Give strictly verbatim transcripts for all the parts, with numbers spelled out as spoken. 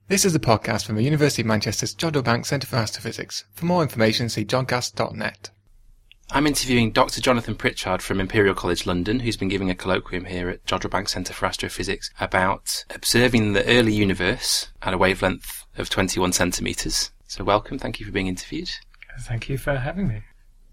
This is a podcast from the University of Manchester's Jodrell Bank Centre for Astrophysics. For more information, see jodcast dot net. I'm interviewing Doctor Jonathan Pritchard from Imperial College London, who's been giving a colloquium here at Jodrell Bank Centre for Astrophysics about observing the early universe at a wavelength of twenty-one centimetres. So welcome, thank you for being interviewed. Thank you for having me.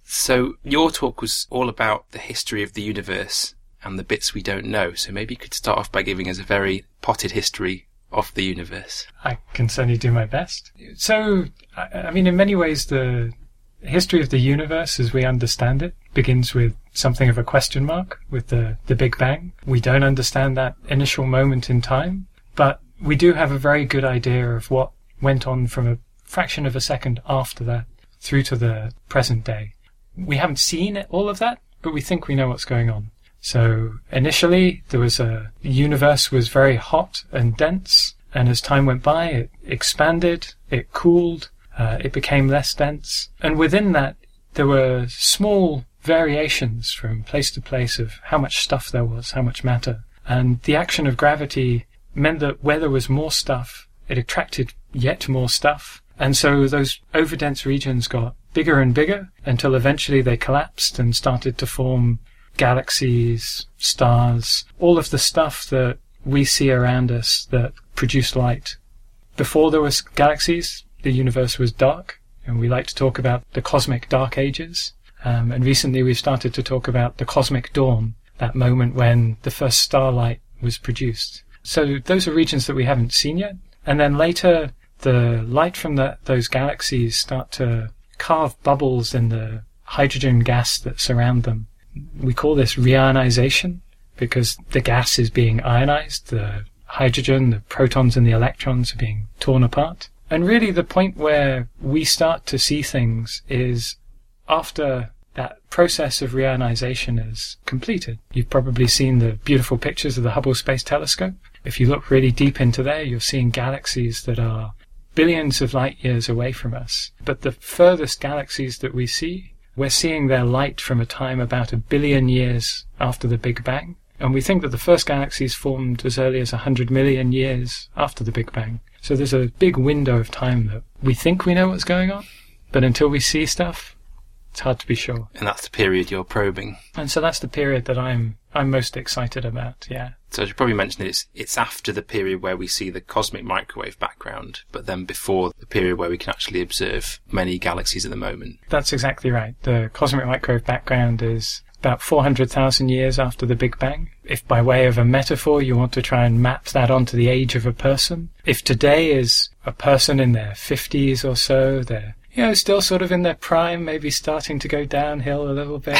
So your talk was all about the history of the universe and the bits we don't know. So maybe you could start off by giving us a very potted history of the universe. I can certainly do my best. So, I, I mean, in many ways, the history of the universe as we understand it begins with something of a question mark, with the, the Big Bang. We don't understand that initial moment in time, but we do have a very good idea of what went on from a fraction of a second after that through to the present day. We haven't seen all of that, but we think we know what's going on. So initially, there was a the universe was very hot and dense, and as time went by, it expanded, it cooled, uh, it became less dense, and within that, there were small variations from place to place of how much stuff there was, how much matter, and the action of gravity meant that where there was more stuff, it attracted yet more stuff, and so those overdense regions got bigger and bigger until eventually they collapsed and started to form galaxies, stars, all of the stuff that we see around us that produce light. Before there was galaxies, the universe was dark, and we like to talk about the cosmic dark ages. Um, and recently we've started to talk about the cosmic dawn, that moment when the first starlight was produced. So those are regions that we haven't seen yet. And then later, the light from the, those galaxies start to carve bubbles in the hydrogen gas that surround them. We call this reionization because the gas is being ionized, the hydrogen, the protons and the electrons are being torn apart. And really the point where we start to see things is after that process of reionization is completed. You've probably seen the beautiful pictures of the Hubble Space Telescope. If you look really deep into there, you're seeing galaxies that are billions of light years away from us. But the furthest galaxies that we see, we're seeing their light from a time about a billion years after the Big Bang. And we think that the first galaxies formed as early as one hundred million years after the Big Bang. So there's a big window of time that we think we know what's going on, but until we see stuff, it's hard to be sure. And that's the period you're probing. And so that's the period that I'm I'm most excited about, yeah. So I should probably mention that it's, it's after the period where we see the cosmic microwave background, but then before the period where we can actually observe many galaxies at the moment. That's exactly right. The cosmic microwave background is about four hundred thousand years after the Big Bang. If by way of a metaphor you want to try and map that onto the age of a person, if today is a person in their fifties or so, they're you know, still sort of in their prime, maybe starting to go downhill a little bit.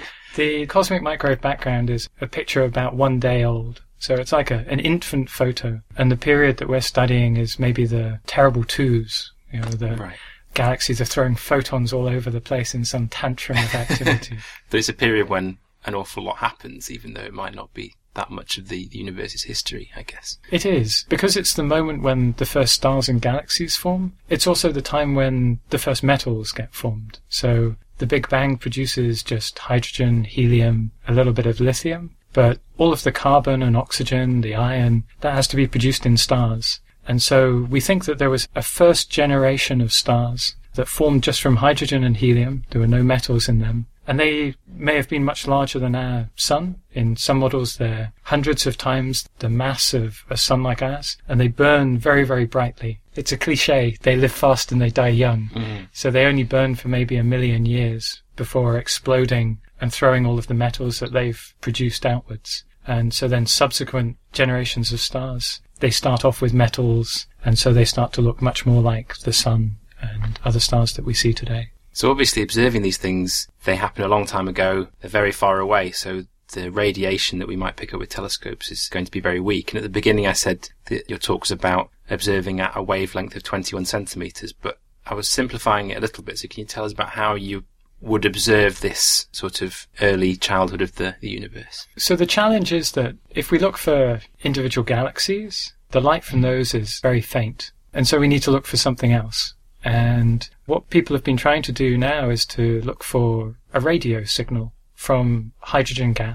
The cosmic microwave background is a picture about one day old. So it's like a, an infant photo. And the period that we're studying is maybe the terrible twos, you know, the right. Galaxies are throwing photons all over the place in some tantrum of activity. But it's a period when an awful lot happens, even though it might not be that much of the, the universe's history, I guess. It is, because it's the moment when the first stars and galaxies form. It's also the time when the first metals get formed. So the Big Bang produces just hydrogen, helium, a little bit of lithium, but all of the carbon and oxygen, the iron, that has to be produced in stars. And so we think that there was a first generation of stars that formed just from hydrogen and helium. There were no metals in them. And they may have been much larger than our sun. In some models, they're hundreds of times the mass of a sun like ours, and they burn very, very brightly. It's a cliche. They live fast and they die young. Mm. So they only burn for maybe a million years before exploding and throwing all of the metals that they've produced outwards. And so then subsequent generations of stars, they start off with metals, and so they start to look much more like the sun and other stars that we see today. So obviously observing these things, they happened a long time ago, they're very far away, so the radiation that we might pick up with telescopes is going to be very weak. And at the beginning I said that your talk was about observing at a wavelength of twenty-one centimetres, but I was simplifying it a little bit, so can you tell us about how you would observe this sort of early childhood of the, the universe? So the challenge is that if we look for individual galaxies, the light from those is very faint, and so we need to look for something else. And what people have been trying to do now is to look for a radio signal from hydrogen gas.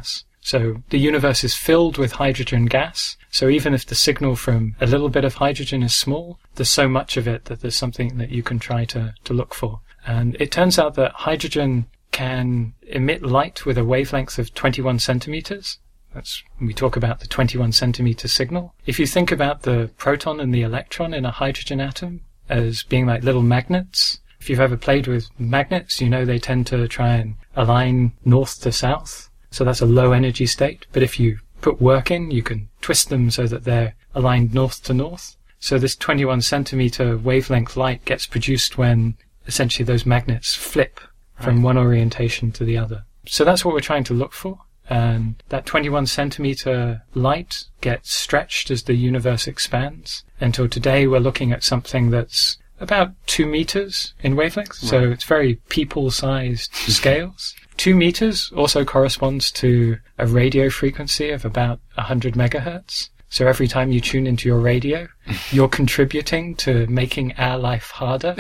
So the universe is filled with hydrogen gas. So even if the signal from a little bit of hydrogen is small, there's so much of it that there's something that you can try to, to look for. And it turns out that hydrogen can emit light with a wavelength of twenty-one centimeters. That's when we talk about the twenty-one centimeter signal. If you think about the proton and the electron in a hydrogen atom as being like little magnets, if you've ever played with magnets, you know they tend to try and align north to south. So that's a low energy state. But if you put work in, you can twist them so that they're aligned north to north. So this twenty-one centimeter wavelength light gets produced when essentially those magnets flip from right. one orientation to the other. So that's what we're trying to look for. And that twenty-one centimeter light gets stretched as the universe expands. Until today we're looking at something that's about two meters in wavelength. Right. So it's very people-sized scales. Two meters also corresponds to a radio frequency of about one hundred megahertz. So every time you tune into your radio, you're contributing to making our life harder.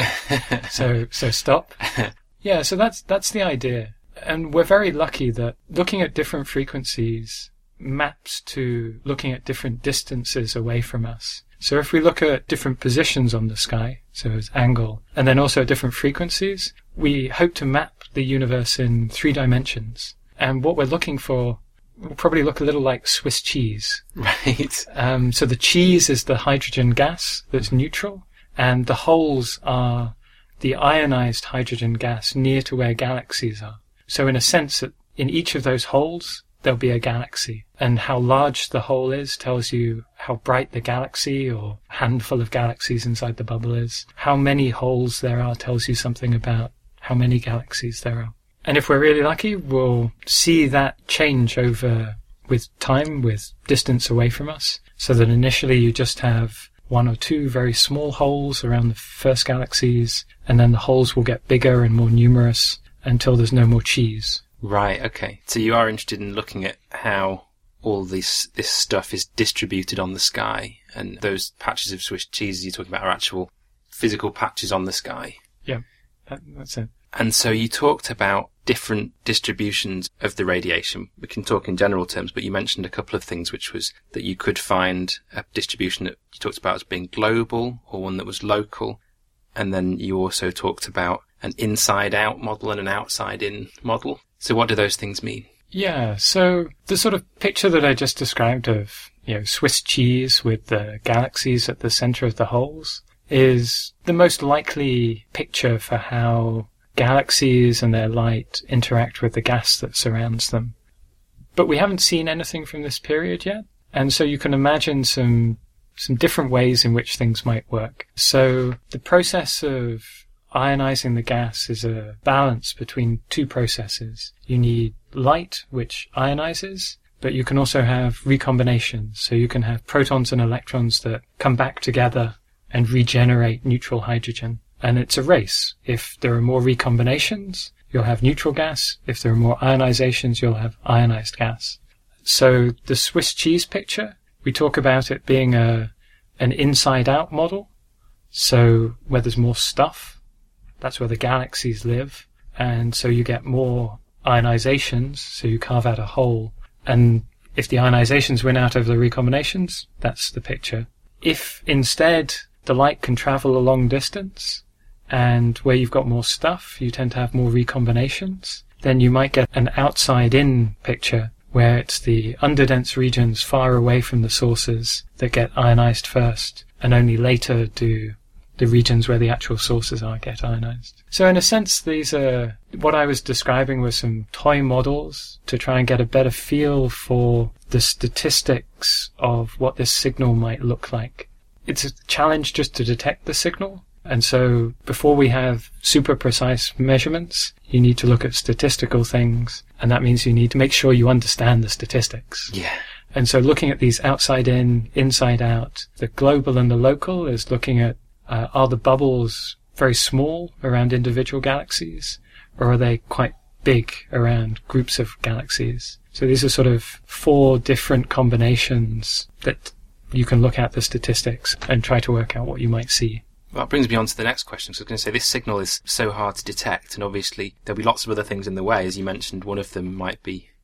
so so stop. Yeah, so that's that's the idea. And we're very lucky that looking at different frequencies maps to looking at different distances away from us. So if we look at different positions on the sky, so as angle, and then also at different frequencies, we hope to map the universe in three dimensions. And what we're looking for will probably look a little like Swiss cheese. Right. Um, so the cheese is the hydrogen gas that's neutral, and the holes are the ionized hydrogen gas near to where galaxies are. So in a sense, in each of those holes, there'll be a galaxy. And how large the hole is tells you how bright the galaxy or handful of galaxies inside the bubble is. How many holes there are tells you something about how many galaxies there are. And if we're really lucky, we'll see that change over with time, with distance away from us, so that initially you just have one or two very small holes around the first galaxies, and then the holes will get bigger and more numerous until there's no more cheese. Right, okay. So you are interested in looking at how all this this stuff is distributed on the sky, and those patches of Swiss cheese you're talking about are actual physical patches on the sky. Yeah, that, that's it. And so you talked about different distributions of the radiation. We can talk in general terms, but you mentioned a couple of things, which was that you could find a distribution that you talked about as being global or one that was local. And then you also talked about an inside-out model and an outside-in model. So what do those things mean? Yeah, so the sort of picture that I just described of, you know, Swiss cheese with the galaxies at the center of the holes is the most likely picture for how galaxies and their light interact with the gas that surrounds them. But we haven't seen anything from this period yet, and so you can imagine some some different ways in which things might work. So the process of ionizing the gas is a balance between two processes. You need light, which ionizes, but you can also have recombinations. So you can have protons and electrons that come back together and regenerate neutral hydrogen. And it's a race. If there are more recombinations, you'll have neutral gas. If there are more ionizations, you'll have ionized gas. So the Swiss cheese picture, we talk about it being a an inside-out model. So where there's more stuff, that's where the galaxies live. And so you get more ionizations, so you carve out a hole. And if the ionizations win out over the recombinations, that's the picture. If instead the light can travel a long distance, and where you've got more stuff, you tend to have more recombinations, then you might get an outside-in picture where it's the underdense regions far away from the sources that get ionized first, and only later do the regions where the actual sources are get ionized. So in a sense, these are what I was describing were some toy models to try and get a better feel for the statistics of what this signal might look like. It's a challenge just to detect the signal. And so before we have super precise measurements, you need to look at statistical things. And that means you need to make sure you understand the statistics. Yeah. And so looking at these outside in, inside out, the global and the local is looking at, uh, are the bubbles very small around individual galaxies, or are they quite big around groups of galaxies? So these are sort of four different combinations that you can look at the statistics and try to work out what you might see. Well, that brings me on to the next question. So I was going to say, this signal is so hard to detect, and obviously there'll be lots of other things in the way. As you mentioned, one of them might be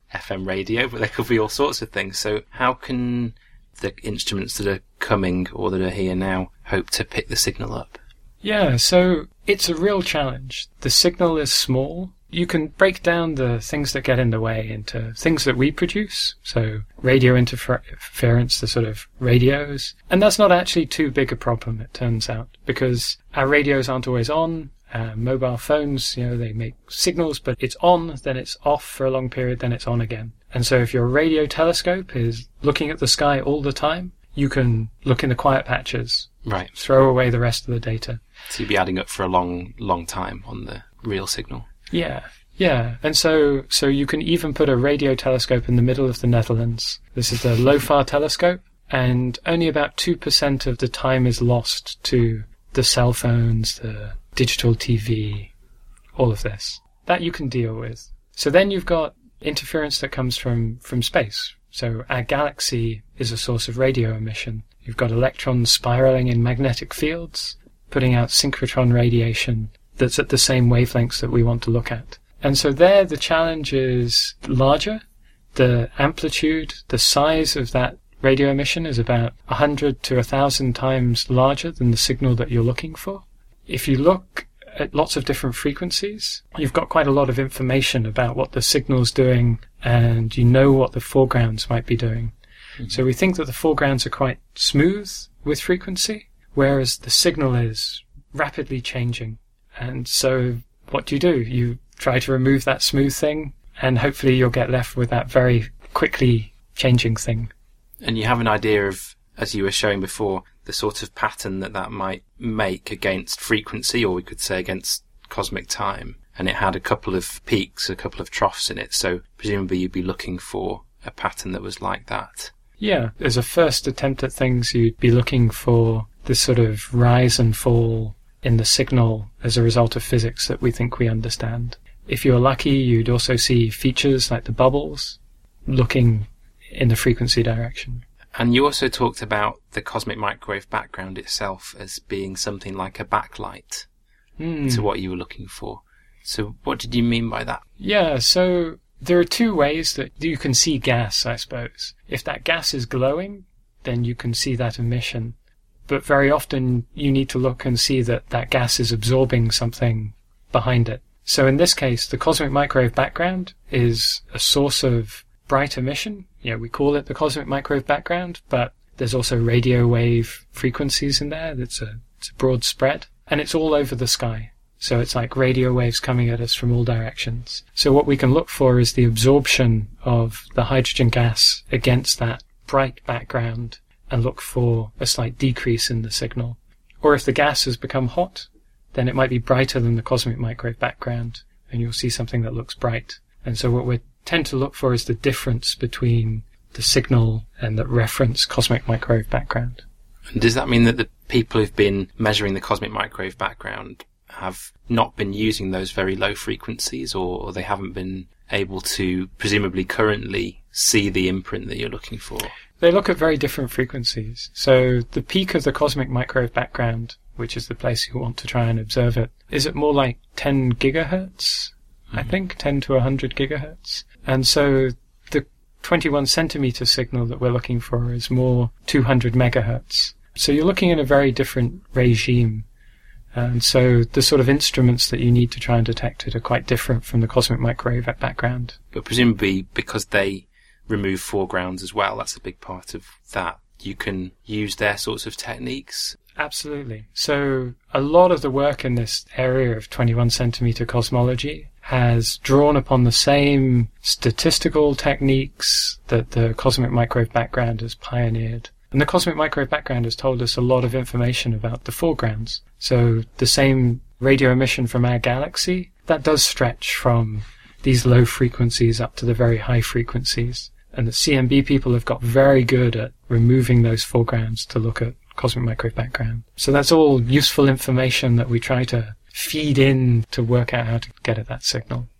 F M radio, but there could be all sorts of things. So how can the instruments that are coming or that are here now hope to pick the signal up? Yeah, so it's a real challenge. The signal is small. You can break down the things that get in the way into things that we produce. So radio interference, the sort of radios. And that's not actually too big a problem, it turns out, because our radios aren't always on. Uh, mobile phones, you know, they make signals, but it's on, then it's off for a long period, then it's on again. And so if your radio telescope is looking at the sky all the time, you can look in the quiet patches. Right. Throw away the rest of the data. So you'd be adding up for a long, long time on the real signal. Yeah, yeah. And so so you can even put a radio telescope in the middle of the Netherlands. This is the LOFAR telescope, and only about two percent of the time is lost to the cell phones, the digital T V, all of this. That you can deal with. So then you've got interference that comes from, from space. So our galaxy is a source of radio emission. You've got electrons spiraling in magnetic fields, putting out synchrotron radiation that's at the same wavelengths that we want to look at. And so there the challenge is larger. The amplitude, the size of that radio emission is about one hundred to one thousand times larger than the signal that you're looking for. If you look at lots of different frequencies, you've got quite a lot of information about what the signal's doing, and you know what the foregrounds might be doing. Mm-hmm. So we think that the foregrounds are quite smooth with frequency, whereas the signal is rapidly changing. And so what do you do? You try to remove that smooth thing, and hopefully you'll get left with that very quickly changing thing. And you have an idea of, as you were showing before, the sort of pattern that that might make against frequency, or we could say against cosmic time. And it had a couple of peaks, a couple of troughs in it. So presumably you'd be looking for a pattern that was like that. Yeah, as a first attempt at things, you'd be looking for this sort of rise and fall in the signal as a result of physics that we think we understand. If you're lucky, you'd also see features like the bubbles looking in the frequency direction. And you also talked about the cosmic microwave background itself as being something like a backlight mm. to what you were looking for. So what did you mean by that? Yeah, so there are two ways that you can see gas, I suppose. If that gas is glowing, then you can see that emission. But very often you need to look and see that that gas is absorbing something behind it. So in this case, the cosmic microwave background is a source of bright emission. You know, we call it the cosmic microwave background, but there's also radio wave frequencies in there. That's a, it's a broad spread, and it's all over the sky. So it's like radio waves coming at us from all directions. So what we can look for is the absorption of the hydrogen gas against that bright background, and look for a slight decrease in the signal. Or if the gas has become hot, then it might be brighter than the cosmic microwave background, and you'll see something that looks bright. And so what we tend to look for is the difference between the signal and the reference cosmic microwave background. And does that mean that the people who've been measuring the cosmic microwave background have not been using those very low frequencies, or they haven't been able to, presumably currently, see the imprint that you're looking for? They look at very different frequencies. So the peak of the cosmic microwave background, which is the place you want to try and observe it, is at more like ten gigahertz, mm-hmm. I think, ten to one hundred gigahertz. And so the twenty-one centimeter signal that we're looking for is more two hundred megahertz. So you're looking at a very different regime. And so the sort of instruments that you need to try and detect it are quite different from the cosmic microwave background. But presumably because they remove foregrounds as well, that's a big part of that. You can use their sorts of techniques. Absolutely. So a lot of the work in this area of twenty-one centimeter cosmology has drawn upon the same statistical techniques that the cosmic microwave background has pioneered. And the cosmic microwave background has told us a lot of information about the foregrounds. So the same radio emission from our galaxy, that does stretch from these low frequencies up to the very high frequencies. And the C M B people have got very good at removing those foregrounds to look at cosmic microwave background. So that's all useful information that we try to feed in to work out how to get at that signal.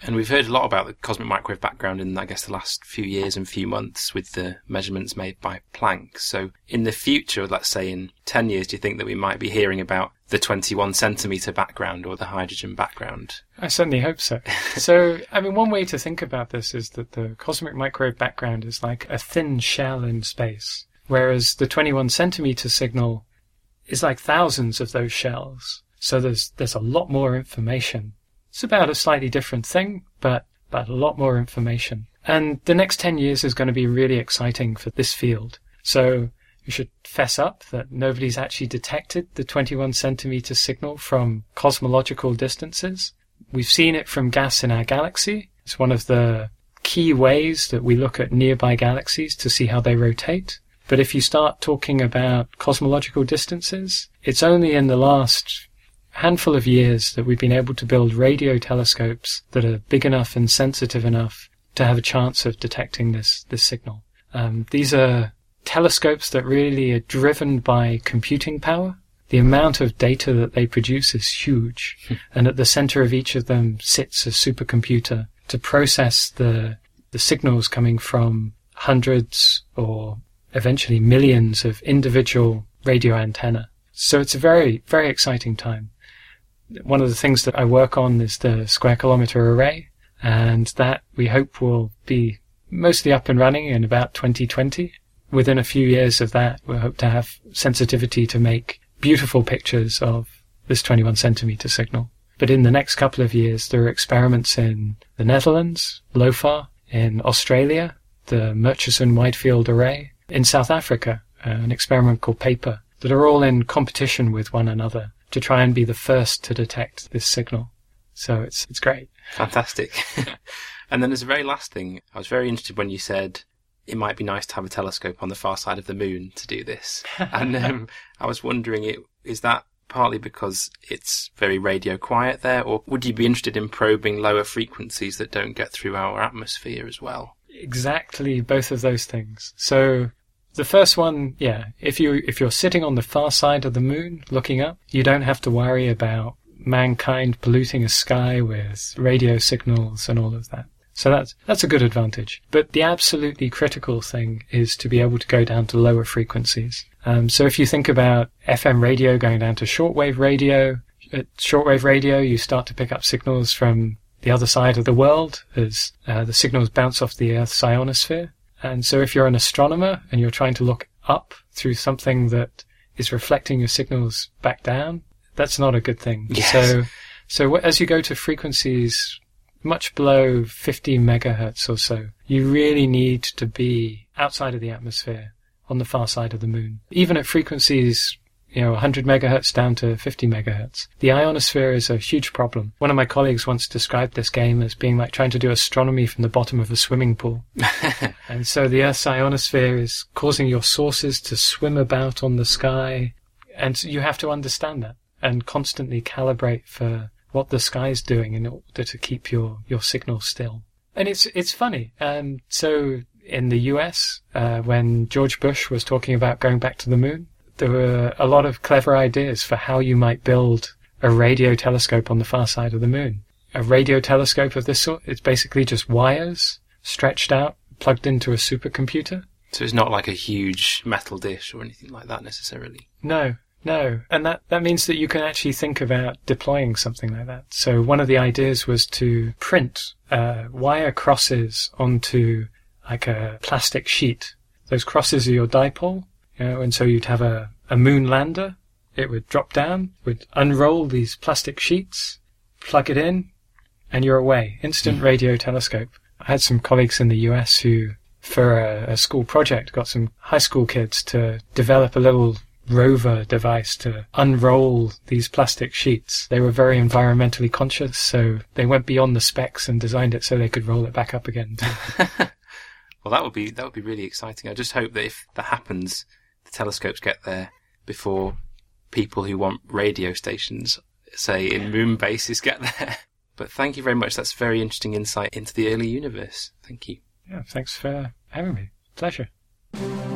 And we've heard a lot about the cosmic microwave background in, I guess, the last few years and few months with the measurements made by Planck. So in the future, let's say in ten years, do you think that we might be hearing about the twenty-one centimetre background or the hydrogen background? I certainly hope so. So, I mean, one way to think about this is that the cosmic microwave background is like a thin shell in space, whereas the twenty-one centimetre signal is like thousands of those shells. So there's there's a lot more information. It's about a slightly different thing, but, but a lot more information. And the next ten years is going to be really exciting for this field. So we should fess up that nobody's actually detected the twenty-one centimetre signal from cosmological distances. We've seen it from gas in our galaxy. It's one of the key ways that we look at nearby galaxies to see how they rotate. But if you start talking about cosmological distances, it's only in the last handful of years that we've been able to build radio telescopes that are big enough and sensitive enough to have a chance of detecting this, this signal. Um, these are telescopes that really are driven by computing power. The amount of data that they produce is huge. And at the center of each of them sits a supercomputer to process the, the signals coming from hundreds or eventually millions of individual radio antenna. So it's a very, very exciting time. One of the things that I work on is the square kilometer array, and that we hope will be mostly up and running in about twenty twenty. Within a few years of that, we hope to have sensitivity to make beautiful pictures of this twenty-one centimeter signal. But in the next couple of years, there are experiments in the Netherlands, LOFAR, in Australia, the Murchison Wide Field Array, in South Africa, uh, an experiment called PAPER, that are all in competition with one another to try and be the first to detect this signal. So it's it's great. Fantastic. And then there's a very last thing. I was very interested when you said it might be nice to have a telescope on the far side of the moon to do this. And um, I was wondering, it, is that partly because it's very radio quiet there, or would you be interested in probing lower frequencies that don't get through our atmosphere as well? Exactly, both of those things. So the first one, yeah, if you if you're sitting on the far side of the moon looking up, you don't have to worry about mankind polluting a sky with radio signals and all of that. So that's that's a good advantage. But the absolutely critical thing is to be able to go down to lower frequencies. Um, so if you think about F M radio going down to shortwave radio, at shortwave radio you start to pick up signals from the other side of the world as uh, the signals bounce off the Earth's ionosphere. And so if you're an astronomer and you're trying to look up through something that is reflecting your signals back down, that's not a good thing. Yes. So, so as you go to frequencies much below fifty megahertz or so, you really need to be outside of the atmosphere on the far side of the moon. Even at frequencies, you know, one hundred megahertz down to fifty megahertz, the ionosphere is a huge problem. One of my colleagues once described this game as being like trying to do astronomy from the bottom of a swimming pool. And so the Earth's ionosphere is causing your sources to swim about on the sky, and you have to understand that and constantly calibrate for what the sky's doing in order to keep your, your signal still. And it's it's funny. Um, so in the U S, uh, when George Bush was talking about going back to the moon, there were a lot of clever ideas for how you might build a radio telescope on the far side of the moon. A radio telescope of this sort, it's basically just wires stretched out, plugged into a supercomputer. So it's not like a huge metal dish or anything like that necessarily? No. No, and that, that means that you can actually think about deploying something like that. So one of the ideas was to print uh, wire crosses onto like a plastic sheet. Those crosses are your dipole, you know, and so you'd have a, a moon lander. It would drop down, would unroll these plastic sheets, plug it in, and you're away. Instant radio telescope. I had some colleagues in the U S who, for a, a school project, got some high school kids to develop a little rover device to unroll these plastic sheets. They were very environmentally conscious, so they went beyond the specs and designed it so they could roll it back up again. Well, that would be that would be really exciting. I just hope that if that happens, the telescopes get there before people who want radio stations, say in moon bases, get there. But thank you very much. That's very interesting insight into the early universe. Thank you. Yeah, thanks for having me. Pleasure.